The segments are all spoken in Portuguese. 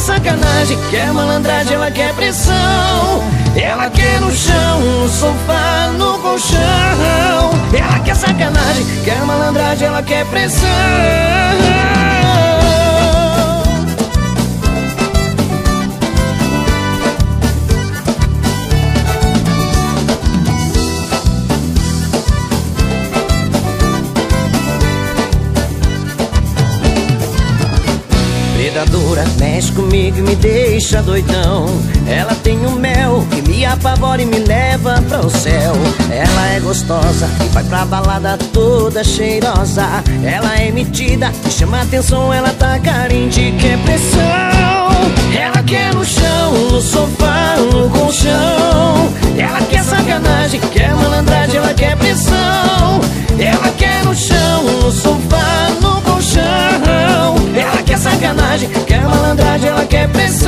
sacanagem, quer malandragem, ela quer pressão. Ela quer no chão, no sofá, no colchão. Ela quer sacanagem, quer malandragem, ela quer pressão. Predadora, mexe comigo e me deixa doidão. Ela tem um mel que me apavora e me leva pro céu. Ela é gostosa e vai pra balada toda cheirosa. Ela é metida e chama atenção, ela tá carente, quer pressão. Ela quer no chão, no sofá, no colchão. Ela quer sacanagem, quer malandragem, ela quer pressão. Ela quer no chão, no sofá, no colchão. Ela quer sacanagem, quer malandragem, ela quer pressão.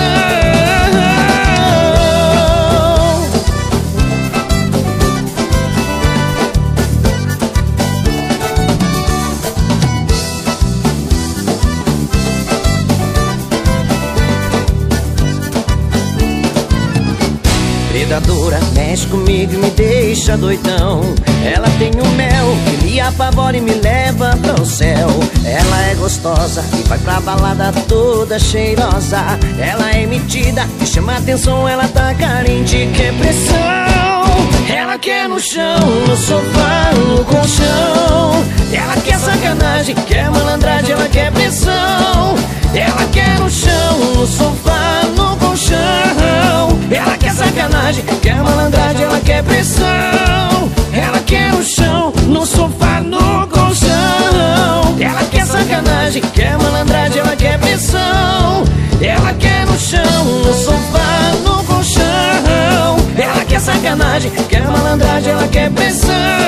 Predadora, mexe comigo e me deixa doidão. Ela tem um mel que me apavora e me leva pro céu. Ela é gostosa e vai pra balada toda cheirosa. Ela é metida e chama atenção, ela tá carente, quer pressão. Ela quer no chão, no sofá, no colchão. Ela quer sacanagem, quer malandragem, ela quer pressão. Ela quer no chão, no sofá, no colchão. Ela quer sacanagem, quer malandragem, ela quer pressão. Ela quer no chão, no sofá, no colchão. Ela quer sacanagem, quer malandragem, ela quer pressão. Ela quer no chão, no sofá, no colchão. Ela quer sacanagem, quer malandragem, ela quer pressão.